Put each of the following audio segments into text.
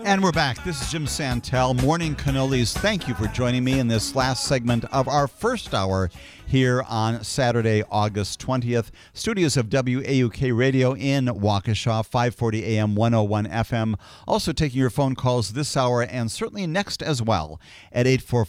And we're back. This is Jim Santel, Morning Cannolis. Thank you for joining me in this last segment of our first hour here on Saturday, August 20th. Studios of WAUK Radio in Waukesha, 540 AM, 101 FM. Also taking your phone calls this hour and certainly next as well at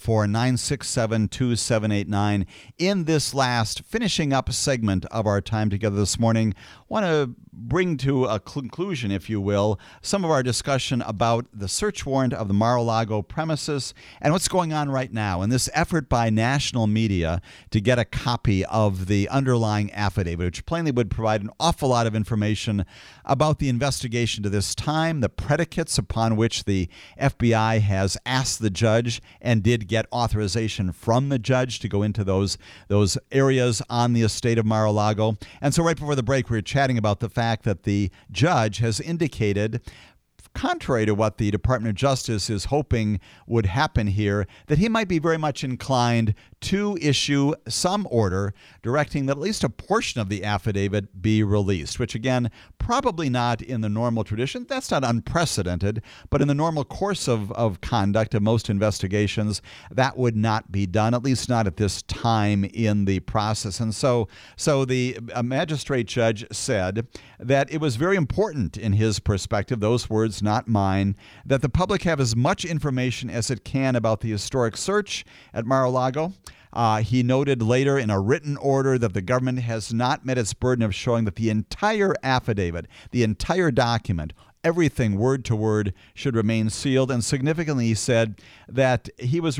844-967-2789. In this last finishing up segment of our time together this morning, want to bring to a conclusion, if you will, some of our discussion about the search warrant of the Mar-a-Lago premises and what's going on right now in this effort by national media to get a copy of the underlying affidavit, which plainly would provide an awful lot of information about the investigation to this time, the predicates upon which the FBI has asked the judge and did get authorization from the judge to go into those areas on the estate of Mar-a-Lago. And so right before the break, we were chatting about the fact that the judge has indicated, contrary to what the Department of Justice is hoping would happen here, that he might be very much inclined to issue some order directing that at least a portion of the affidavit be released, which again, probably not in the normal tradition. That's not unprecedented, but in the normal course of conduct of most investigations, that would not be done, at least not at this time in the process. And so the magistrate judge said that it was very important in his perspective, those words not mine, that the public have as much information as it can about the historic search at Mar-a-Lago. He noted later in a written order that the government has not met its burden of showing that the entire affidavit, the entire document, everything word to word should remain sealed. And significantly, he said that he was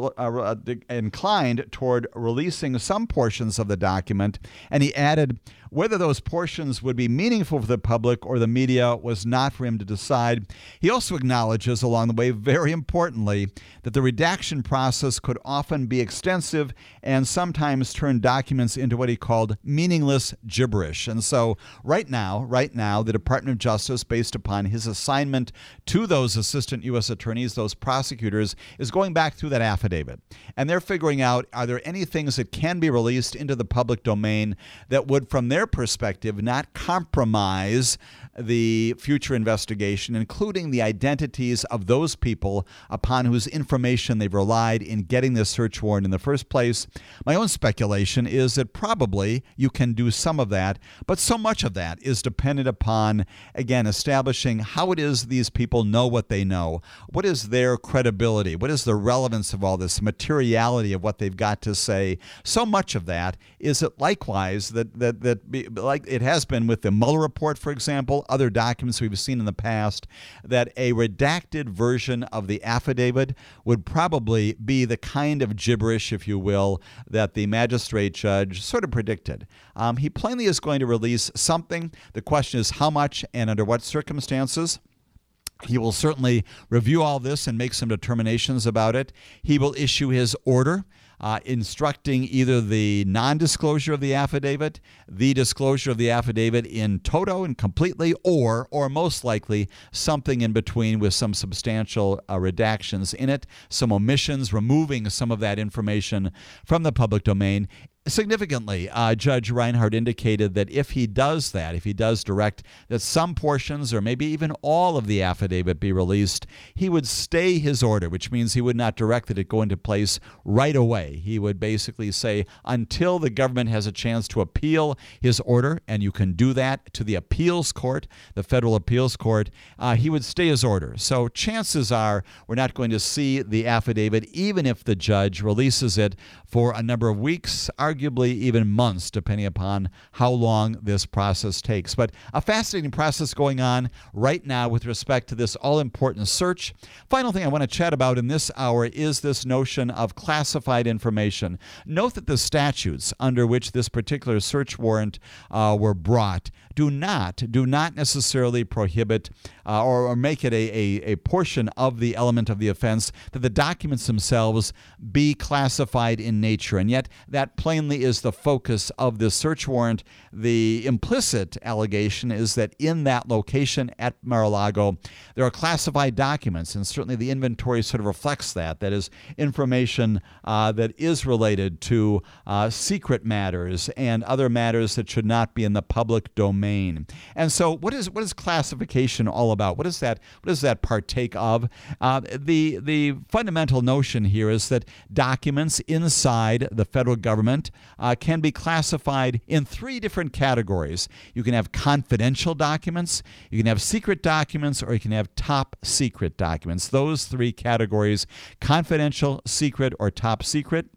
inclined toward releasing some portions of the document. And he added, whether those portions would be meaningful for the public or the media was not for him to decide. He also acknowledges along the way, very importantly, that the redaction process could often be extensive and sometimes turn documents into what he called meaningless gibberish. And so right now, the Department of Justice, based upon his assignment to those assistant U.S. attorneys, those prosecutors, is going back through that affidavit. And they're figuring out, are there any things that can be released into the public domain that would, from their perspective, not compromise the future investigation, including the identities of those people upon whose information they've relied in getting this search warrant in the first place. My own speculation is that probably you can do some of that, but so much of that is dependent upon, again, establishing how it is these people know what they know. What is their credibility? What is the relevance of all this, materiality of what they've got to say? So much of that is that likewise like it has been with the Mueller report, for example, other documents we've seen in the past, that a redacted version of the affidavit would probably be the kind of gibberish, if you will, that the magistrate judge sort of predicted. He plainly is going to release something. The question is how much and under what circumstances. He will certainly review all this and make some determinations about it. He will issue his order instructing either the non-disclosure of the affidavit, the disclosure of the affidavit in toto and completely, or most likely something in between with some substantial redactions in it, some omissions, removing some of that information from the public domain. Significantly, Judge Reinhardt indicated that if he does that, if he does direct that some portions or maybe even all of the affidavit be released, he would stay his order, which means he would not direct that it go into place right away. He would basically say until the government has a chance to appeal his order, and you can do that to the appeals court, the federal appeals court, he would stay his order. So chances are we're not going to see the affidavit, even if the judge releases it for a number of weeks, arguably even months, depending upon how long this process takes. But a fascinating process going on right now with respect to this all-important search. Final thing I want to chat about in this hour is this notion of classified information. Note that the statutes under which this particular search warrant were brought do not necessarily prohibit or make it a portion of the element of the offense that the documents themselves be classified in nature. And yet that plainly is the focus of this search warrant. The implicit allegation is that in that location at Mar-a-Lago, there are classified documents, and certainly the inventory sort of reflects that. That is information that is related to secret matters and other matters that should not be in the public domain. domain. And so what is classification all about? What does that partake of? The fundamental notion here is that documents inside the federal government can be classified in three different categories. You can have confidential documents, you can have secret documents, or you can have top secret documents. Those three categories: confidential, secret, or top secret.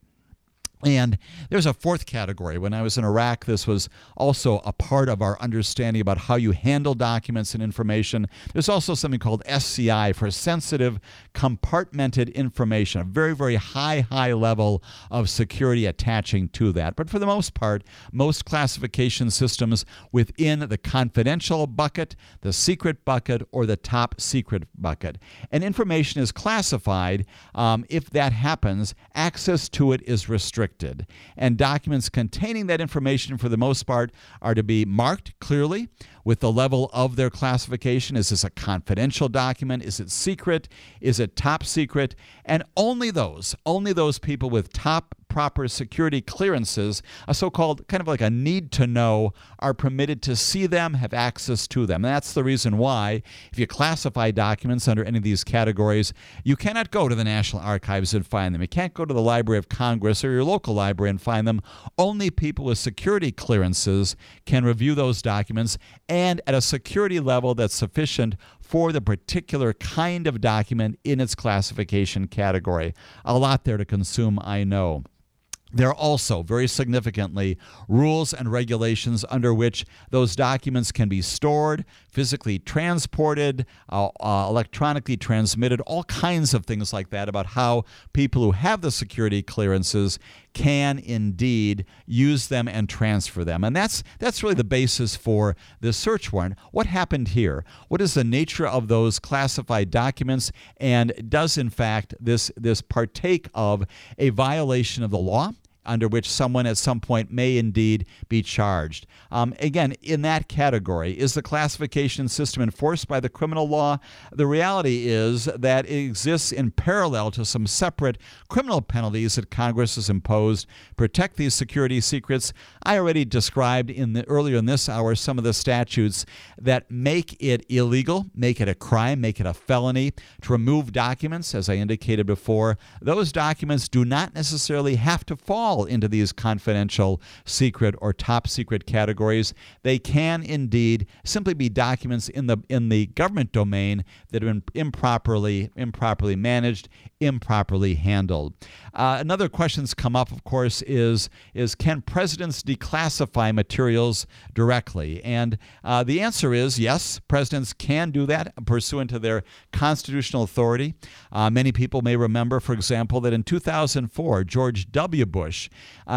And there's a fourth category. When I was in Iraq, this was also a part of our understanding about how you handle documents and information. There's also something called SCI, for sensitive compartmented information, a very, very high level of security attaching to that. But for the most part, most classification systems within the confidential bucket, the secret bucket, or the top secret bucket. And information is classified. If that happens, access to it is restricted. And documents containing that information, for the most part, are to be marked clearly with the level of their classification. Is this a confidential document? Is it secret? Is it top secret? And only those people with top proper security clearances, a so-called kind of like a need to know, are permitted to see them, have access to them. And that's the reason why, if you classify documents under any of these categories, you cannot go to the National Archives and find them. You can't go to the Library of Congress or your local library and find them. Only people with security clearances can review those documents, and at a security level that's sufficient for the particular kind of document in its classification category. A lot there to consume, I know. There are also, very significantly, rules and regulations under which those documents can be stored, physically transported, electronically transmitted, all kinds of things like that about how people who have the security clearances can indeed use them and transfer them. And that's really the basis for the search warrant. What happened here? What is the nature of those classified documents? And does, in fact, this partake of a violation of the law under which someone at some point may indeed be charged? Again, in that category, is the classification system enforced by the criminal law? The reality is that it exists in parallel to some separate criminal penalties that Congress has imposed to protect these security secrets. I already described earlier in this hour some of the statutes that make it illegal, make it a crime, make it a felony to remove documents, as I indicated before. Those documents do not necessarily have to fall into these confidential, secret, or top secret categories. They can indeed simply be documents in the government domain that have been improperly managed, improperly handled. Another question that's come up, of course, is can presidents declassify materials directly? And the answer is yes, presidents can do that pursuant to their constitutional authority. Many people may remember, for example, that in 2004, George W. Bush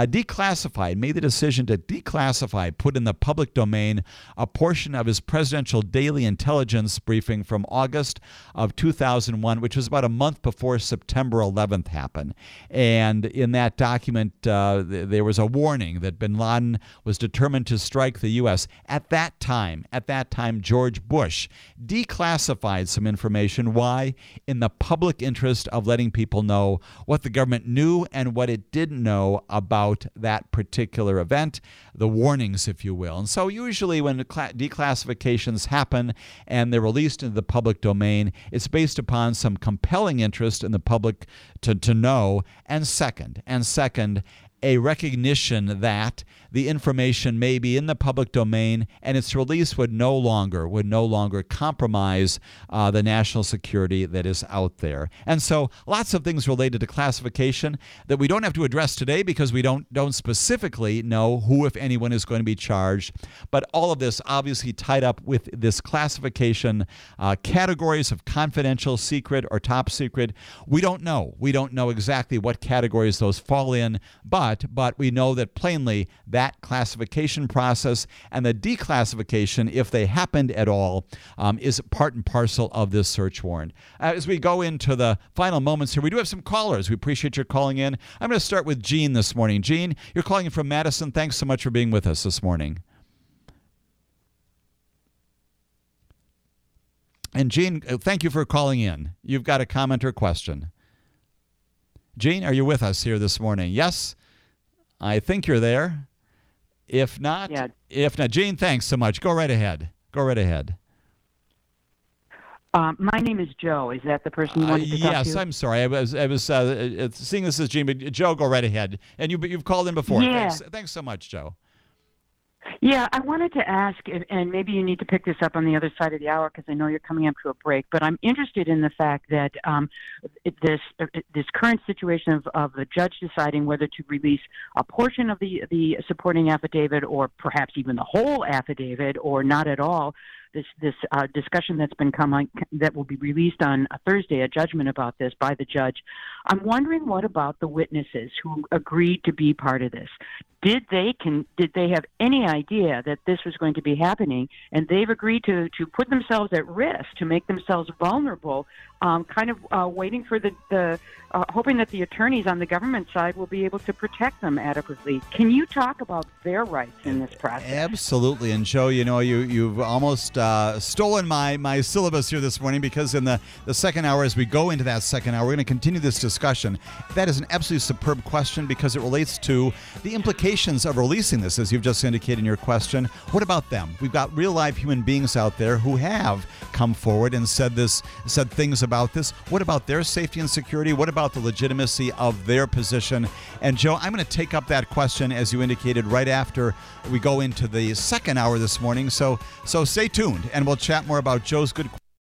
made the decision to declassify, put in the public domain, a portion of his presidential daily intelligence briefing from August of 2001, which was about a month before September 11th happened. And in that document, there was a warning that bin Laden was determined to strike the U.S. At that time, George Bush declassified some information. Why? In the public interest of letting people know what the government knew and what it didn't know about that particular event, the warnings, if you will. And so usually when declassifications happen and they're released into the public domain, it's based upon some compelling interest in the public to know, and second, a recognition that the information may be in the public domain and its release would no longer compromise the national security that is out there. And so lots of things related to classification that we don't have to address today because we don't specifically know who, if anyone, is going to be charged. But all of this obviously tied up with this classification categories of confidential, secret, or top secret. We don't know. We don't know exactly what categories those fall in, but we know that plainly that classification process and the declassification, if they happened at all, is part and parcel of this search warrant. As we go into the final moments here, we do have some callers. We appreciate your calling in. I'm going to start with Gene this morning. Gene, you're calling in from Madison. Thanks so much for being with us this morning. And Gene, thank you for calling in. You've got a comment or question. Gene, are you with us here this morning? Yes? I think you're there. If not, Yeah. Gene, thanks so much. Go right ahead. My name is Joe. Is that the person you wanted to talk to? Yes, I'm sorry. I was seeing this as Gene, but Joe, go right ahead. And you've called in before. Yeah. Thanks so much, Joe. Yeah, I wanted to ask, and maybe you need to pick this up on the other side of the hour because I know you're coming up to a break, but I'm interested in the fact that this current situation of the judge deciding whether to release a portion of the supporting affidavit or perhaps even the whole affidavit or not at all, this discussion that's been coming that will be released on a Thursday, a judgment about this by the judge. I'm wondering, what about the witnesses who agreed to be part of this? Did they have any idea that this was going to be happening, and they've agreed to put themselves at risk, to make themselves vulnerable, waiting for hoping that the attorneys on the government side will be able to protect them adequately? Can you talk about their rights in this process? Absolutely. And Joe, you've almost stolen my syllabus here this morning, because in the second hour, as we go into that second hour, we're going to continue this discussion. That is an absolutely superb question because it relates to the implications of releasing this, as you've just indicated in your question. What about them? We've got real live human beings out there who have come forward and said things about this. What about their safety and security? What about the legitimacy of their position? And Joe, I'm going to take up that question, as you indicated, right after we go into the second hour this morning. So stay tuned, and we'll chat more about Joe's good